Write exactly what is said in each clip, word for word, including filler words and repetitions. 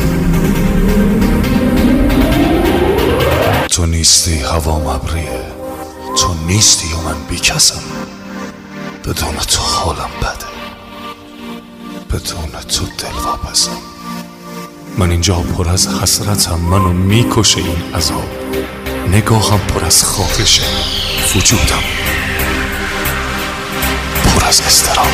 تو نیستی هوام ابریه، تو نیستی و من بیکسم. بدون تو حالم بده، بدون تو دل واپسم. من اینجا پر از حسرتم، منو میکشه این عذاب. نگاهم پر از خواهشه، وجودم پر از اضطراب.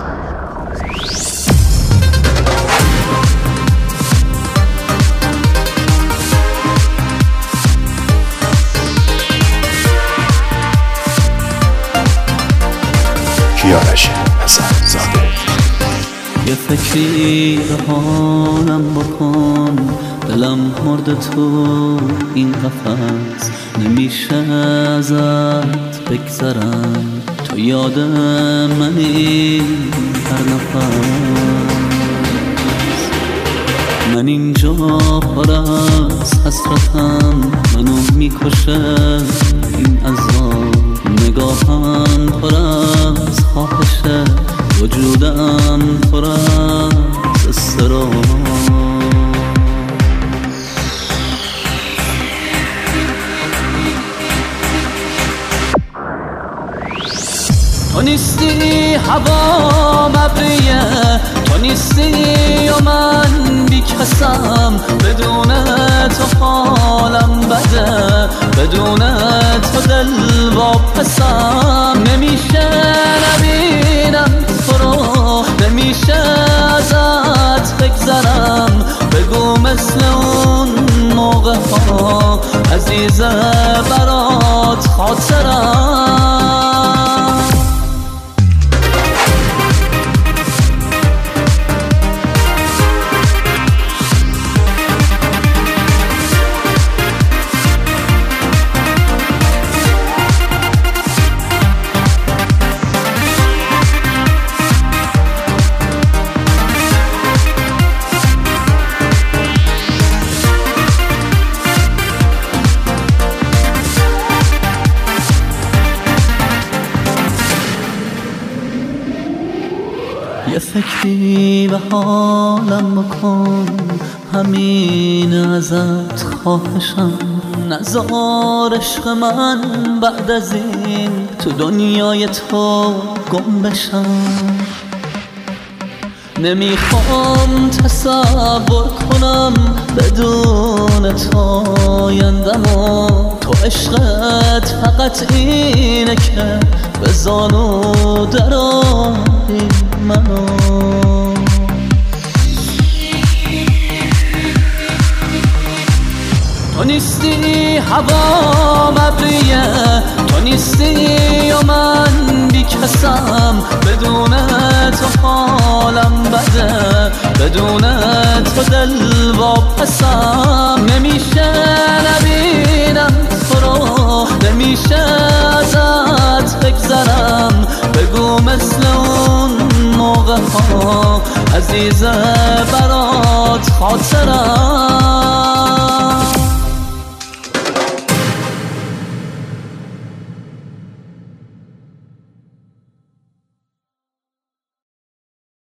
کیارش حسن زاده. یه فکری به حالم بکن، دلم مرد تو این قفس. نمیشه ازت بگذرم، تو یاد منی هر نفس. من اینجا پر از حسرتم، منو میکشه این عذاب. نگاهم پر از خواهشه، وجودم پر از اضطراب. تو نیستی هوام ابریه، تو نیستی و من بیکسم. بدون تو حالم بده، بدون تو دل واپسم. نمیشه نبینم تو رو، نمیشه ازت بگذرم. بگو مثل اون موقع ها عزیزه برات خاطرم. یه فکری به حالم بکن، همین ازت خواهشم. نذار عشق من بعد از این تو دنیای تو گم بشم. نمیخوام تصور کنم بدون تو آیندمو. تو عشقت فقط اینه که به زانو درآری منو. تو نیستی هوام ابریه، تو نیستی و من بیکسم. بدون تو حالم بده، بدون تو دل واپسم. نمیشه نبینم تو رو، نمیشه ازت بگذرم. بگو مثل اون موقع ها عزیزه برات خاطرم.